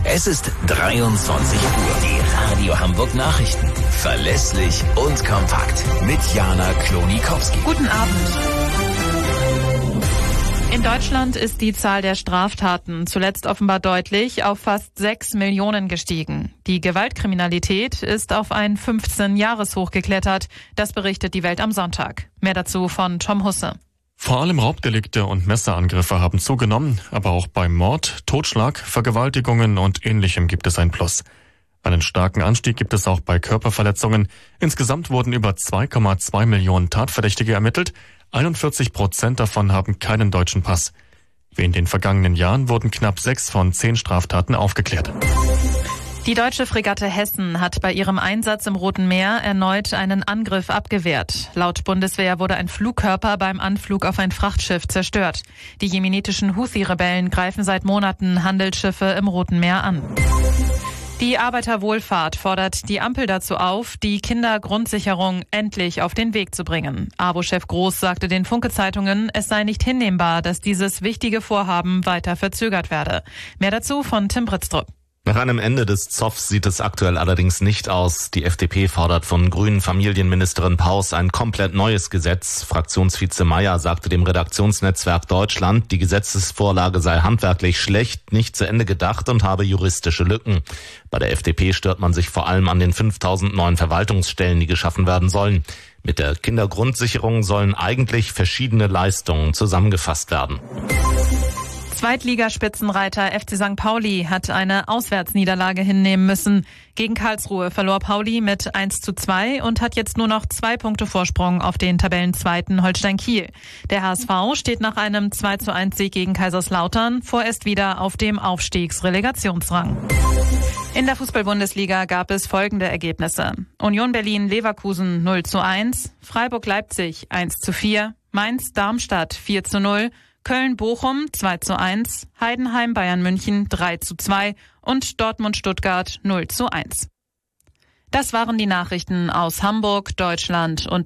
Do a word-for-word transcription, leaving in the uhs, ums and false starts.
Es ist dreiundzwanzig Uhr. Die Radio Hamburg Nachrichten. Verlässlich und kompakt. Mit Jana Klonikowski. Guten Abend. In Deutschland ist die Zahl der Straftaten zuletzt offenbar deutlich auf fast sechs Millionen gestiegen. Die Gewaltkriminalität ist auf ein fünfzehn-Jahres-Hoch geklettert. Das berichtet die Welt am Sonntag. Mehr dazu von Tom Husse. Vor allem Raubdelikte und Messerangriffe haben zugenommen, aber auch bei Mord, Totschlag, Vergewaltigungen und Ähnlichem gibt es ein Plus. Einen starken Anstieg gibt es auch bei Körperverletzungen. Insgesamt wurden über zwei Komma zwei Millionen Tatverdächtige ermittelt. einundvierzig Prozent davon haben keinen deutschen Pass. Wie in den vergangenen Jahren wurden knapp sechs von zehn Straftaten aufgeklärt. Die deutsche Fregatte Hessen hat bei ihrem Einsatz im Roten Meer erneut einen Angriff abgewehrt. Laut Bundeswehr wurde ein Flugkörper beim Anflug auf ein Frachtschiff zerstört. Die jemenitischen Houthi-Rebellen greifen seit Monaten Handelsschiffe im Roten Meer an. Die Arbeiterwohlfahrt fordert die Ampel dazu auf, die Kindergrundsicherung endlich auf den Weg zu bringen. A B O-Chef Groß sagte den Funke-Zeitungen, es sei nicht hinnehmbar, dass dieses wichtige Vorhaben weiter verzögert werde. Mehr dazu von Tim Britztrup. Nach einem Ende des Zoffs sieht es aktuell allerdings nicht aus. Die F D P fordert von grünen Familienministerin Paus ein komplett neues Gesetz. Fraktionsvize Mayer sagte dem Redaktionsnetzwerk Deutschland, die Gesetzesvorlage sei handwerklich schlecht, nicht zu Ende gedacht und habe juristische Lücken. Bei der F D P stört man sich vor allem an den fünftausend neuen Verwaltungsstellen, die geschaffen werden sollen. Mit der Kindergrundsicherung sollen eigentlich verschiedene Leistungen zusammengefasst werden. Zweitligaspitzenreiter F C Sankt Pauli hat eine Auswärtsniederlage hinnehmen müssen. Gegen Karlsruhe verlor Pauli mit eins zu zwei und hat jetzt nur noch zwei Punkte Vorsprung auf den Tabellenzweiten Holstein Kiel. Der H S V steht nach einem zwei zu eins Sieg gegen Kaiserslautern vorerst wieder auf dem Aufstiegsrelegationsrang. In der Fußball-Bundesliga gab es folgende Ergebnisse. Union Berlin-Leverkusen null zu eins, Freiburg-Leipzig eins zu vier, Mainz-Darmstadt vier zu null, Köln-Bochum zwei zu eins, Heidenheim-Bayern München drei zu zwei und Dortmund-Stuttgart null zu eins. Das waren die Nachrichten aus Hamburg, Deutschland und